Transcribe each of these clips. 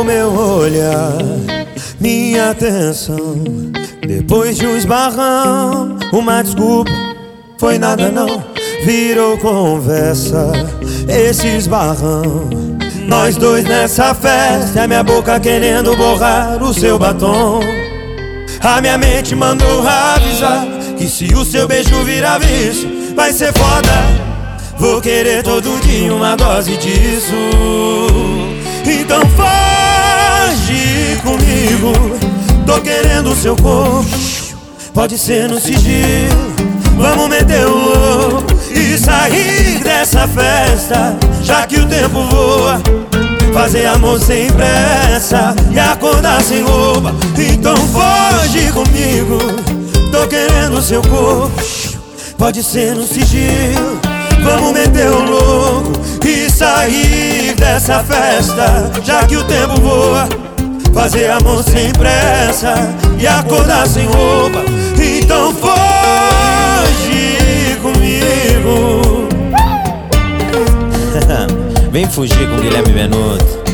chamou meu olhar, minha atenção. Depois de um esbarrão, uma desculpa, foi nada não, virou conversa. Esse esbarrão, nós dois nessa festa, a minha boca querendo borrar o seu batom. A minha mente mandou avisar que se o seu beijo virar vício, vai ser foda. Vou querer todo dia uma dose disso. Então foge comigo, tô querendo o seu corpo, pode ser no sigilo. Vamos meter o louco e sair dessa festa, já que o tempo voa. Fazer amor sem pressa e acordar sem roupa. Então foge comigo, tô querendo o seu corpo, pode ser no sigilo. Vamos meter o louco e sair dessa festa, já que o tempo voa. Fazer amor sem pressa e acordar sem roupa. Então foge comigo. Vem fugir com Guilherme Benuto.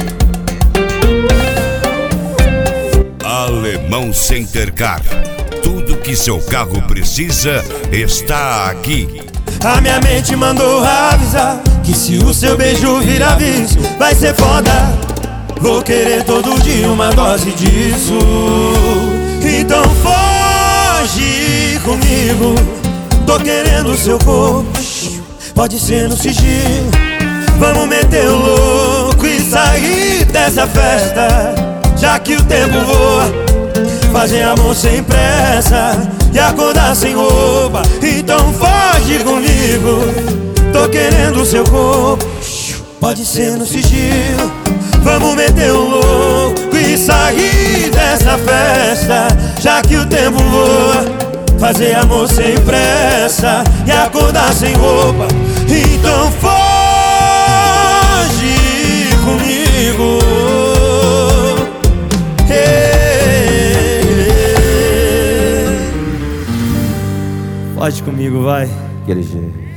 Alemão Center Car. Tudo que seu carro precisa está aqui. A minha mente mandou avisar que se o seu beijo virar vício, vai ser foda. Vou querer todo dia uma dose disso. Então foge comigo, tô querendo o seu corpo, pode ser no sigilo. Vamos meter o louco e sair dessa festa, já que o tempo voa. Fazer amor sem pressa e acordar sem roupa. Então foge comigo, tô querendo o seu corpo, pode ser no sigilo. Vamos meter o louco e sair dessa festa, já que o tempo voa. Fazer amor sem pressa e acordar sem roupa. Então foge comigo. Foge comigo, vai. Aquele jeito.